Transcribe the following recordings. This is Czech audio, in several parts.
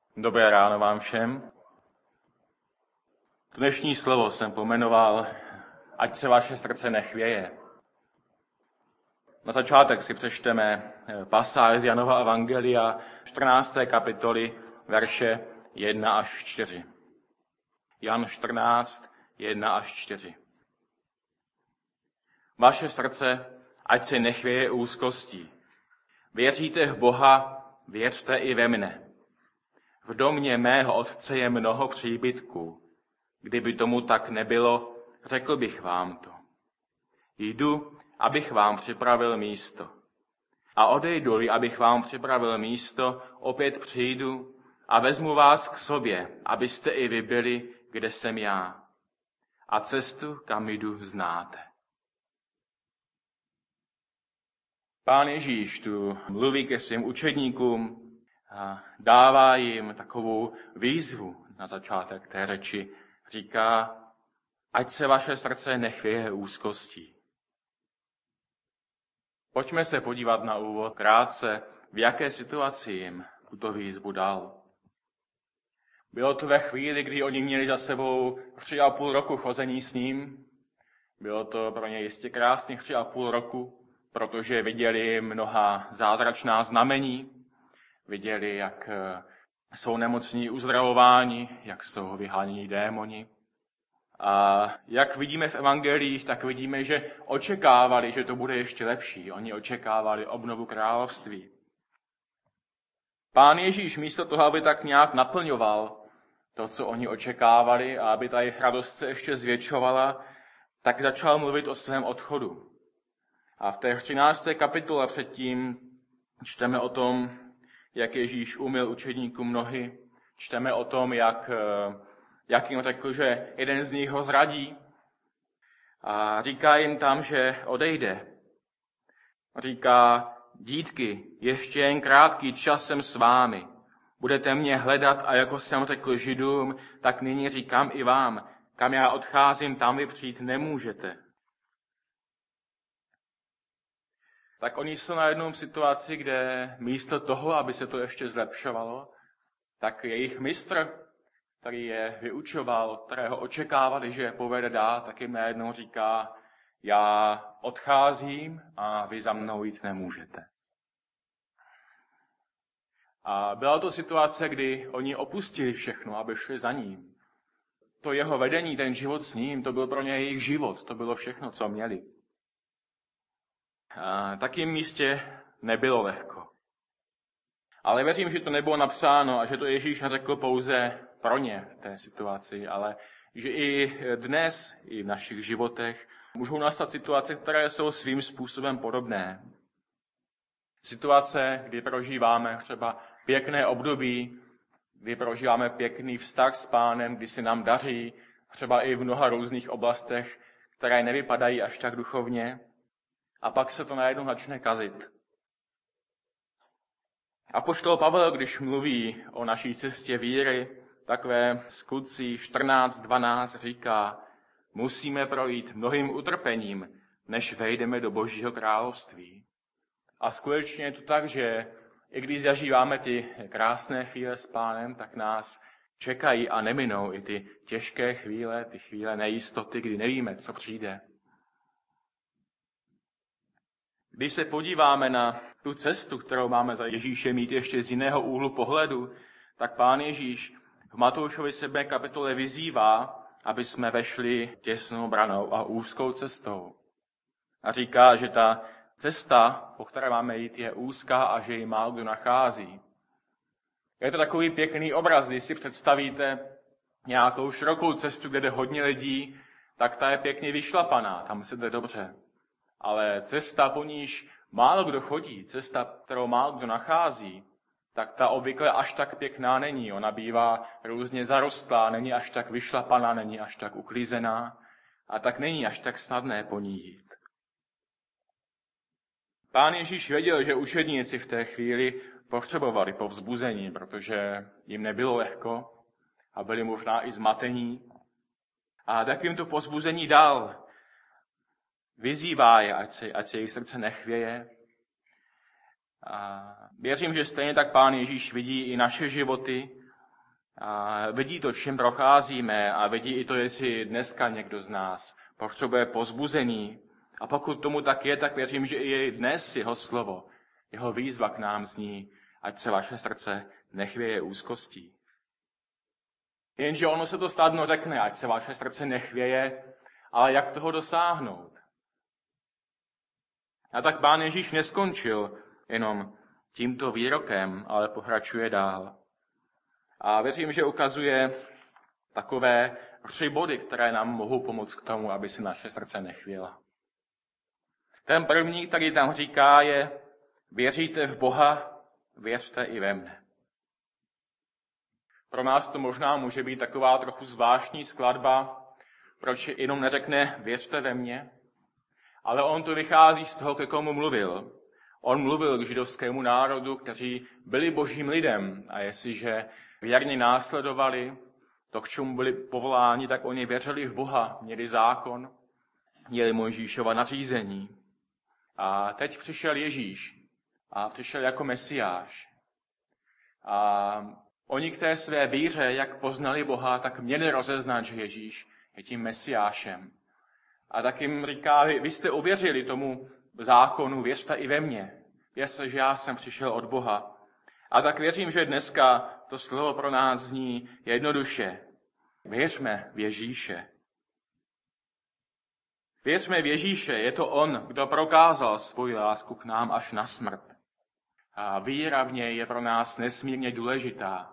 Dobré ráno vám všem. Dnešní slovo jsem pojmenoval Ať se vaše srdce nechvěje. Na začátek si přečteme pasáž z Janova evangelia 14. kapitoly, verše 1 až 4. Jan 14, 1 až 4. Vaše srdce, ať se nechvěje úzkostí. Věříte v Boha, věřte i ve mne. V domě mého otce je mnoho příbytků. Kdyby tomu tak nebylo, řekl bych vám to. Jdu, abych vám připravil místo. A odejdu-li, abych vám připravil místo, opět přijdu a vezmu vás k sobě, abyste i vy byli, kde jsem já. A cestu, kam jdu, znáte. Pán Ježíš tu mluví ke svým učedníkům a dává jim takovou výzvu na začátek té řeči. Říká, ať se vaše srdce nechvěje úzkostí. Pojďme se podívat na úvod krátce, v jaké situaci jim tuto výzvu dal. Bylo to ve chvíli, kdy oni měli za sebou 3,5 roku chození s ním. Bylo to pro ně jistě krásných 3,5 roku, protože viděli mnoha zázračná znamení, viděli, jak jsou nemocní uzdravováni, jak jsou vyháněni démoni. A jak vidíme v evangelích, tak vidíme, že očekávali, že to bude ještě lepší. Oni očekávali obnovu království. Pán Ježíš místo toho, aby tak nějak naplňoval to, co oni očekávali, a aby ta jejich radost se ještě zvětšovala, tak začal mluvit o svém odchodu. A v té 13. kapitole předtím čteme o tom, jak Ježíš umyl učedníkům nohy, čteme o tom, jak jim řekl, že jeden z nich ho zradí a říká jim tam, že odejde. Říká, dítky, ještě jen krátký čas jsem s vámi. Budete mě hledat a jako jsem řekl Židům, tak nyní říkám i vám, kam já odcházím, tam vy přijít nemůžete. Tak oni jsou najednou v situaci, kde místo toho, aby se to ještě zlepšovalo, tak jejich mistr, který je vyučoval, kterého očekávali, že je povede dál, tak jim najednou říká, já odcházím a vy za mnou jít nemůžete. A byla to situace, kdy oni opustili všechno, aby šli za ním. To jeho vedení, ten život s ním, to byl pro ně jejich život, to bylo všechno, co měli. A tak jim místě nebylo lehko. Ale věřím, že to nebylo napsáno a že to Ježíš neřekl pouze pro ně v té situaci, ale že i dnes, i v našich životech můžou nastat situace, které jsou svým způsobem podobné. Situace, kdy prožíváme třeba pěkné období, kdy prožíváme pěkný vztah s Pánem, kdy se nám daří, třeba i v mnoha různých oblastech, které nevypadají až tak duchovně, a pak se to najednou začne kazit. Apoštol Pavel, když mluví o naší cestě víry, takové Skutcích 14:12 říká, musíme projít mnohým utrpením, než vejdeme do Božího království. A skutečně je to tak, že i když zažíváme ty krásné chvíle s Pánem, tak nás čekají a neminou i ty těžké chvíle, ty chvíle nejistoty, kdy nevíme, co přijde. Když se podíváme na tu cestu, kterou máme za Ježíšem mít ještě z jiného úhlu pohledu, tak Pán Ježíš v Matoušovi 7. kapitole vyzývá, aby jsme vešli těsnou branou a úzkou cestou. A říká, že ta cesta, po které máme jít, je úzká a že ji málo kdo nachází. Je to takový pěkný obraz, když si představíte nějakou širokou cestu, kde jde hodně lidí, tak ta je pěkně vyšlapaná, tam se jde dobře. Ale cesta, po níž málo kdo chodí, cesta, kterou málo kdo nachází, tak ta obvykle až tak pěkná není. Ona bývá různě zarostlá, není až tak vyšlapaná, není až tak uklízená a tak není až tak snadné po ní jít. Pán Ježíš věděl, že učedníci v té chvíli potřebovali povzbuzení, protože jim nebylo lehko a byli možná i zmatení. A tak jim to povzbuzení dal. Vyzývá je, ať se jejich srdce nechvěje. A věřím, že stejně tak Pán Ježíš vidí i naše životy A vidí to, čím procházíme a vidí i to, jestli dneska někdo z nás potřebuje povzbuzení. A pokud tomu tak je, tak věřím, že i dnes jeho slovo, jeho výzva k nám zní, ať se vaše srdce nechvěje úzkostí. Jenže ono se to snadno řekne, ať se vaše srdce nechvěje, ale jak toho dosáhnout? A tak Pán Ježíš neskončil jenom tímto výrokem, ale pokračuje dál. A věřím, že ukazuje takové 3 body, které nám mohou pomoct k tomu, aby se naše srdce nechvěla. Ten první, který tam říká, je: věříte v Boha, věřte i ve mne. Pro nás to možná může být taková trochu zvláštní skladba, proč jenom neřekne věřte ve mně, ale on to vychází z toho, ke komu mluvil. On mluvil k židovskému národu, kteří byli božím lidem, a jestliže věrně následovali to, k čemu byli povoláni, tak oni věřili v Boha, měli zákon, měli Mojžíšova nařízení. A teď přišel Ježíš a přišel jako Mesiáš. A oni k té své víře, jak poznali Boha, tak měli rozeznat, že Ježíš je tím Mesiášem. A tak jim říká: vy jste uvěřili tomu zákonu, věřte i ve mně. Věřte, že já jsem přišel od Boha. A tak věřím, že dneska to slovo pro nás zní jednoduše: věřme v Ježíše. Věřme v Ježíše, je to on, kdo prokázal svoji lásku k nám až na smrt. A víra v něj je pro nás nesmírně důležitá.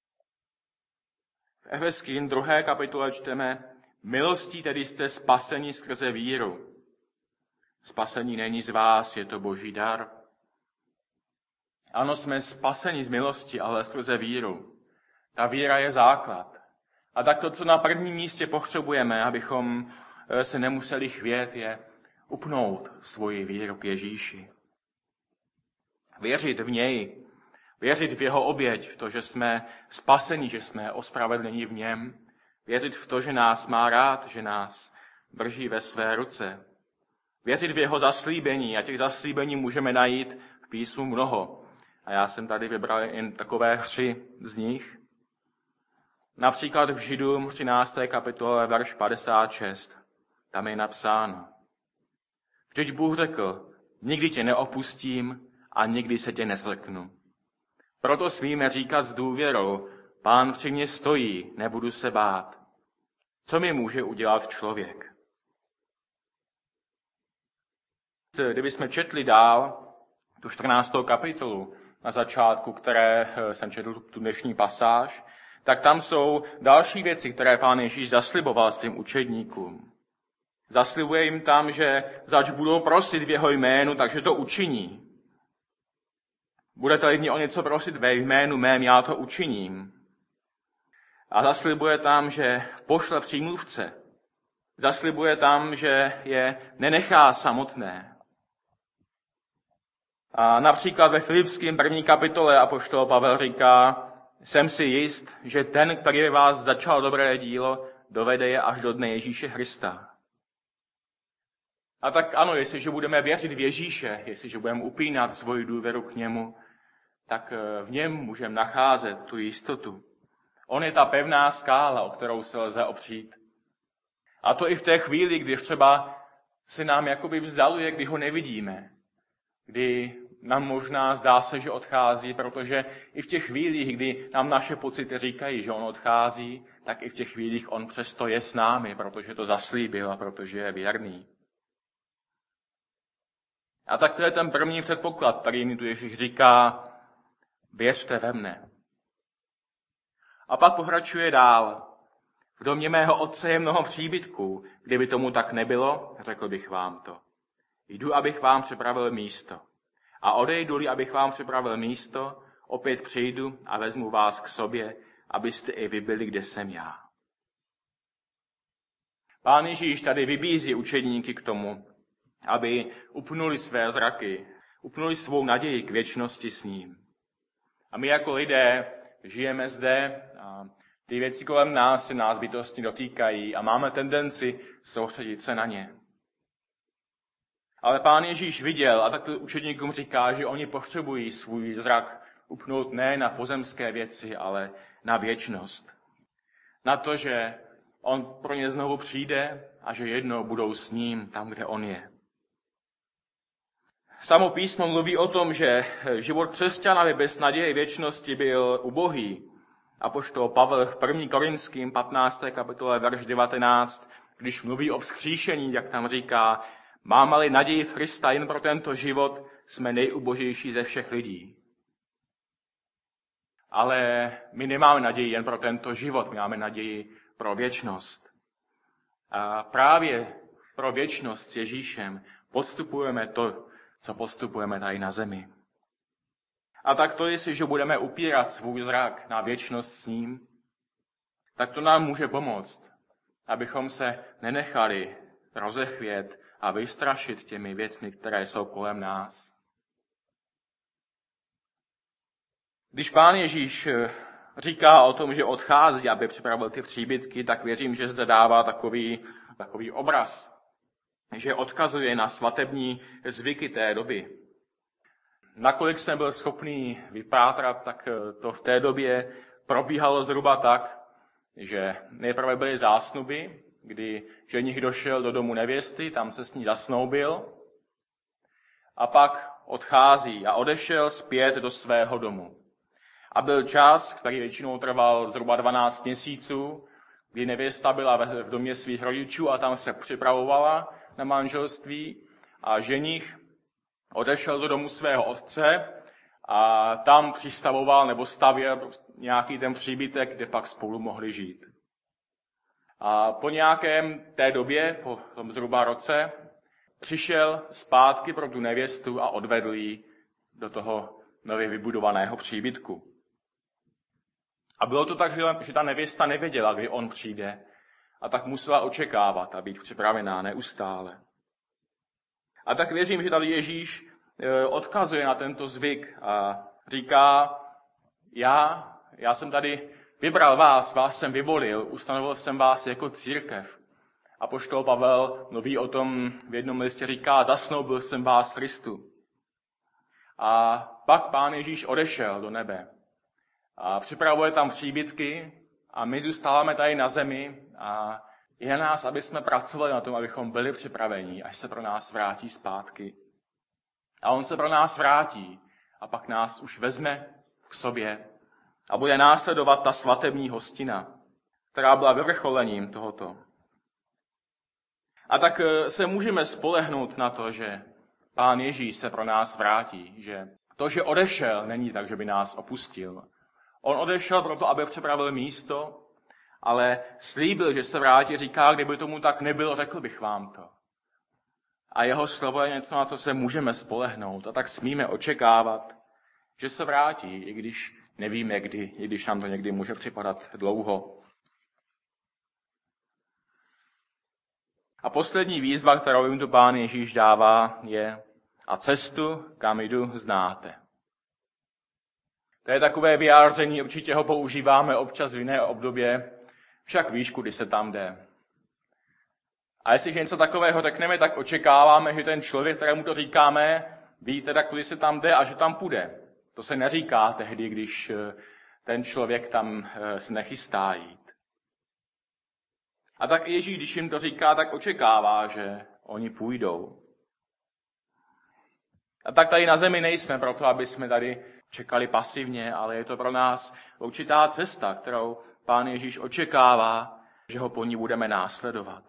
V Efeským 2. kapitole čteme: milostí tedy jste spaseni skrze víru. Spasení není z vás, je to boží dar. Ano, jsme spaseni z milosti, ale skrze víru. Ta víra je základ. A tak to, co na prvním místě potřebujeme, abychom se nemuseli chvět, je upnout svoji víru k Ježíši. Věřit v něj, věřit v jeho oběť, v to, že jsme spaseni, že jsme ospravedlněni v něm, věřit v to, že nás má rád, že nás drží ve své ruce. Věřit v jeho zaslíbení, a těch zaslíbení můžeme najít v písmu mnoho. A já jsem tady vybral jen takové 3 z nich. Například v Židům 13. kapitole verš 56. Tam je napsáno: vždyť Bůh řekl, nikdy tě neopustím a nikdy se tě nezleknu. Proto smíme říkat s důvěrou, Pán při mně stojí, nebudu se bát. Co mi může udělat člověk? Kdybychom četli dál tu 14. kapitolu na začátku, které jsem četl tu dnešní pasáž, tak tam jsou další věci, které Pán Ježíš zasliboval svým učedníkům. Zaslibuje jim tam, že zač budou prosit v jeho jménu, takže to učiní. Budete-li mě o něco prosit ve jménu mém, já to učiním. A zaslibuje tam, že pošle přímluvce. Zaslibuje tam, že je nenechá samotné. A například ve Filipským 1. kapitole apoštol Pavel říká: jsem si jist, že ten, který ve vás začal dobré dílo, dovede je až do dne Ježíše Krista. A tak ano, jestliže budeme věřit v Ježíše, jestliže budeme upínat svoji důvěru k němu, tak v něm můžeme nacházet tu jistotu. On je ta pevná skála, o kterou se lze opřít. A to i v té chvíli, kdy třeba se nám jakoby vzdaluje, kdy ho nevidíme. Kdy nám možná zdá se, že odchází, protože i v těch chvílích, kdy nám naše pocity říkají, že on odchází, tak i v těch chvílích on přesto je s námi, protože to zaslíbil a protože je věrný. A tak to je ten první předpoklad, který mi tu Ježíš říká: věřte ve mne. A pak pokračuje dál: v domě mého otce je mnoho příbytků, kdyby tomu tak nebylo, řekl bych vám to. Jdu, abych vám připravil místo. A odejdu-li, abych vám připravil místo, opět přijdu a vezmu vás k sobě, abyste i vy byli, kde jsem já. Pán Ježíš tady vybízí učedníky k tomu, aby upnuli své zraky, upnuli svou naději k věčnosti s ním. A my jako lidé žijeme zde a ty věci kolem nás se nás bytostně dotýkají a máme tendenci soustředit se na ně. Ale Pán Ježíš viděl a tak to učedníkům říká, že oni potřebují svůj zrak upnout ne na pozemské věci, ale na věčnost. Na to, že on pro ně znovu přijde a že jednou budou s ním tam, kde on je. Samo písmo mluví o tom, že život křesťana bez naděje věčnosti byl ubohý. Apoštol Pavel v 1. Korinským 15. kapitole verš 19, když mluví o vzkříšení, jak tam říká, máme-li naději v Krista jen pro tento život, jsme nejubožejší ze všech lidí. Ale my nemáme naději jen pro tento život, my máme naději pro věčnost. A právě pro věčnost s Ježíšem podstupujeme to, co postupujeme tady na zemi. A tak to, jestliže budeme upírat svůj zrak na věčnost s ním, tak to nám může pomoct, abychom se nenechali rozechvět a vystrašit těmi věcmi, které jsou kolem nás. Když Pán Ježíš říká o tom, že odchází, aby připravil ty příbytky, tak věřím, že zde dává takový obraz, že odkazuje na svatební zvyky té doby. Nakolik jsem byl schopný vypátrat, tak to v té době probíhalo zhruba tak, že nejprve byly zásnuby, kdy ženich došel do domu nevěsty, tam se s ní zasnoubil a pak odchází a odešel zpět do svého domu. A byl čas, který většinou trval zhruba 12 měsíců, kdy nevěsta byla v domě svých rodičů a tam se připravovala na manželství a ženich odešel do domu svého otce a tam přistavoval nebo stavěl nějaký ten příbytek, kde pak spolu mohli žít. A po nějakém té době, po tom zhruba roce, přišel zpátky pro tu nevěstu a odvedl ji do toho nově vybudovaného příbytku. A bylo to tak, že ta nevěsta nevěděla, kdy on přijde, a tak musela očekávat a být připravená neustále. A tak věřím, že tady Ježíš odkazuje na tento zvyk a říká, já jsem tady vybral vás jsem vyvolil, ustanovil jsem vás jako církev. Apoštol Pavel mluví o tom v jednom listě, říká, zasnoubil jsem vás Kristu. A pak Pán Ježíš odešel do nebe a připravuje tam příbytky a my zůstáváme tady na zemi a je na nás, aby jsme pracovali na tom, abychom byli připraveni, až se pro nás vrátí zpátky. A on se pro nás vrátí a pak nás už vezme k sobě a bude následovat ta svatební hostina, která byla vyvrcholením tohoto. A tak se můžeme spolehnout na to, že Pán Ježíš se pro nás vrátí, že to, že odešel, není tak, že by nás opustil. On odešel proto, aby připravil místo, ale slíbil, že se vrátí, říká, kdyby tomu tak nebylo, řekl bych vám to. A jeho slovo je něco, na co se můžeme spolehnout. A tak smíme očekávat, že se vrátí, i když nevíme kdy, i když nám to někdy může připadat dlouho. A poslední výzva, kterou jim tu Pán Ježíš dává, je a cestu, kam jdu, znáte. To je takové vyjádření, určitě ho používáme občas v jiné obdobě, však víš, kudy se tam jde. A jestliže něco takového řekneme, tak očekáváme, že ten člověk, kterému to říkáme, ví teda, kudy se tam jde a že tam půjde. To se neříká tehdy, když ten člověk tam se nechystá jít. A tak Ježíš, když jim to říká, tak očekává, že oni půjdou. A tak tady na zemi nejsme proto, aby jsme tady čekali pasivně, ale je to pro nás určitá cesta, kterou Pán Ježíš očekává, že ho po ní budeme následovat.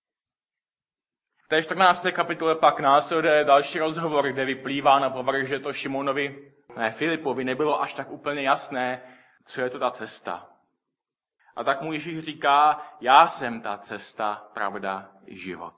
V té 14. kapitole pak následuje další rozhovor, kde vyplývá na povrch, že to Filipovi nebylo až tak úplně jasné, co je to ta cesta. A tak mu Ježíš říká, já jsem ta cesta, pravda i život.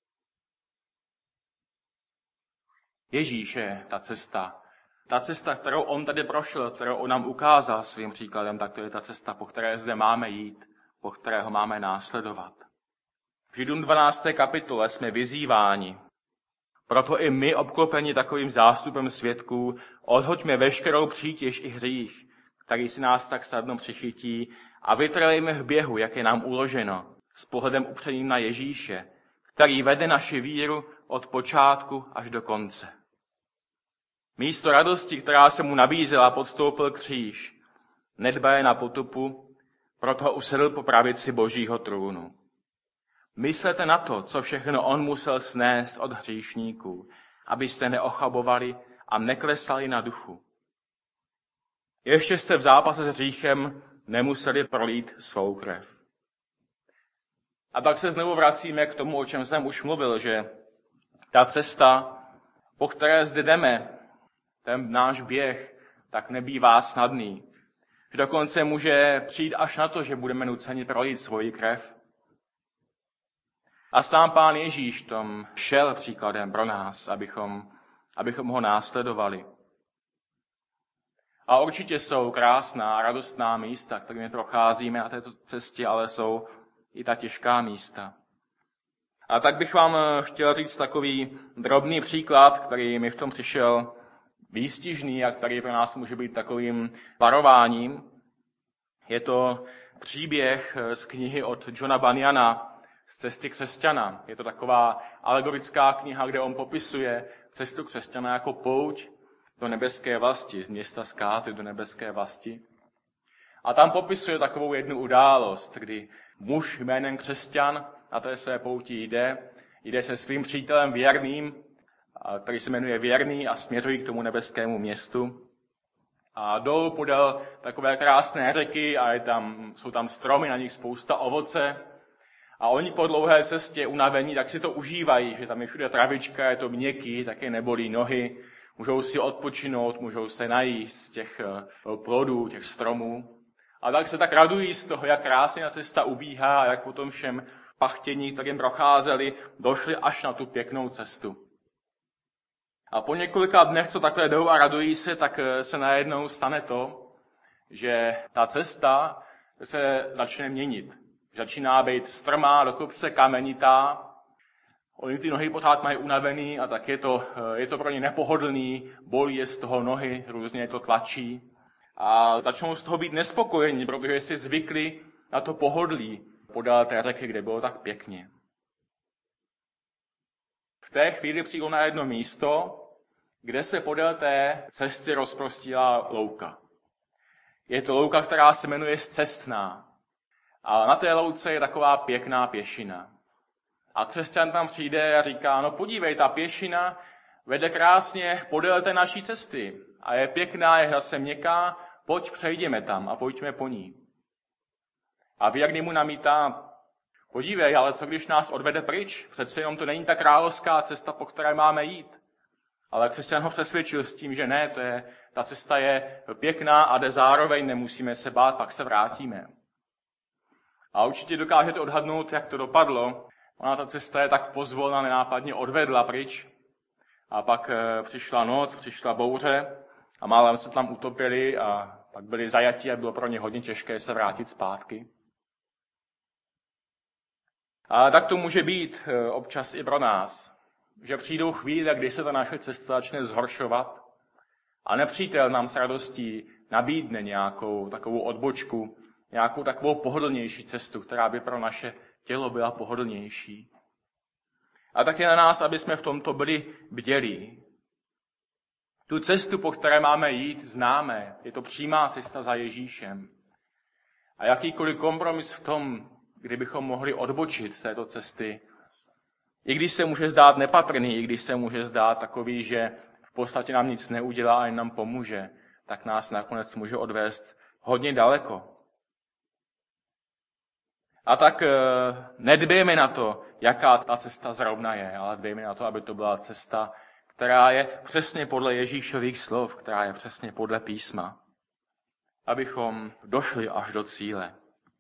Ježíš je ta cesta. Ta cesta, kterou on tady prošel, kterou on nám ukázal svým příkladem, tak to je ta cesta, po které zde máme jít, po kterého máme následovat. V Židům 12. kapitole jsme vyzýváni. Proto i my, obklopeni takovým zástupem svědků, odhoďme veškerou přítěž i hřích, který si nás tak snadno přichytí, a vytrvejme v běhu, jak je nám uloženo, s pohledem upřeným na Ježíše, který vede naši víru od počátku až do konce. Místo radosti, která se mu nabízela, podstoupil kříž. Nedbaje na potupu, proto usedl po pravici Božího trůnu. Myslete na to, co všechno on musel snést od hříšníků, abyste neochabovali a neklesali na duchu. Ještě jste v zápase s hříchem nemuseli prolít svou krev. A tak se znovu vracíme k tomu, o čem jsem už mluvil, že ta cesta, po které zde jdeme, ten náš běh, tak nebývá snadný. Že dokonce může přijít až na to, že budeme nuceni prolít svoji krev. A sám Pán Ježíš tom šel příkladem pro nás, abychom ho následovali. A určitě jsou krásná a radostná místa, kterými procházíme na této cestě, ale jsou i ta těžká místa. A tak bych vám chtěl říct takový drobný příklad, který mi v tom přišel výstižný a který pro nás může být takovým varováním. Je to příběh z knihy od Johna Bunyana z Cesty křesťana. Je to taková alegorická kniha, kde on popisuje cestu křesťana jako pouť do nebeské vlasti, z města zkázy do nebeské vlasti. A tam popisuje takovou jednu událost, kdy muž jménem křesťan na té své pouti jde se svým přítelem věrným, který se jmenuje Věrný a směřují k tomu nebeskému městu. A jdou podél takové krásné řeky a jsou tam stromy, na nich spousta ovoce. A oni po dlouhé cestě unavení, tak si to užívají, že tam je všude travička, je to měkký, také nebolí nohy, můžou si odpočinout, můžou se najíst z těch plodů, těch stromů. A tak se tak radují z toho, jak krásně ta cesta ubíhá a jak po tom všem pachtění, kterým procházeli, došli až na tu pěknou cestu. A po několika dnech, co takhle jdou a radují se, tak se najednou stane to, že ta cesta se začne měnit. Začíná být strmá, do kopce kamenitá. Oni ty nohy pořád mají unavený a tak je to pro ně nepohodlný, bolí je z toho nohy, různě je to tlačí. A začnou z toho být nespokojení, protože si zvykli na to pohodlí podél té řeky, kde bylo tak pěkně. V té chvíli přijdou na jedno místo, kde se podél té cesty rozprostírá louka. Je to louka, která se jmenuje Scestná. A na té louce je taková pěkná pěšina. A křesťan tam přijde a říká, no podívej, ta pěšina vede krásně podél té naší cesty. A je pěkná, je zase měkká, pojď přejdeme tam a pojďme po ní. A věrný mu namítá, podívej, ale co když nás odvede pryč? Přece jenom to není ta královská cesta, po které máme jít. Ale křesťan ho přesvědčil s tím, že ne, ta cesta je pěkná a jde zároveň, nemusíme se bát, pak se vrátíme. A určitě dokážete odhadnout, jak to dopadlo. Ona ta cesta je tak pozvolna, nenápadně odvedla pryč. A pak přišla noc, přišla bouře a málem se tam utopili a pak byli zajatí a bylo pro ně hodně těžké se vrátit zpátky. A tak to může být občas i pro nás, že přijdou chvíle, kdy se ta naše cesta začne zhoršovat a nepřítel nám s radostí nabídne nějakou takovou odbočku, nějakou takovou pohodlnější cestu, která by pro naše tělo byla pohodlnější. A tak je na nás, aby jsme v tomto byli bdělí. Tu cestu, po které máme jít, známe. Je to přímá cesta za Ježíšem. A jakýkoliv kompromis v tom, kdybychom mohli odbočit z této cesty, i když se může zdát nepatrný, i když se může zdát takový, že v podstatě nám nic neudělá a jen nám pomůže, tak nás nakonec může odvést hodně daleko. A tak nedbejme na to, jaká ta cesta zrovna je, ale dbejme na to, aby to byla cesta, která je přesně podle Ježíšových slov, která je přesně podle písma, abychom došli až do cíle.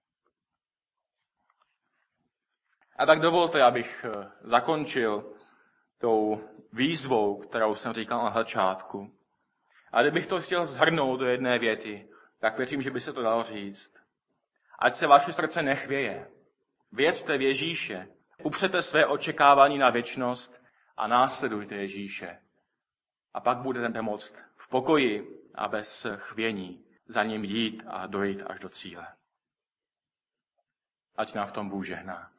A tak dovolte, abych zakončil tou výzvou, kterou jsem říkal na začátku. A kdybych to chtěl shrnout do jedné věty, tak věřím, že by se to dalo říct. Ať se vaše srdce nechvěje. Věřte v Ježíše. Upřete své očekávání na věčnost a následujte Ježíše. A pak budete moct v pokoji a bez chvění za ním jít a dojít až do cíle. Ať nám v tom Bůh žehná.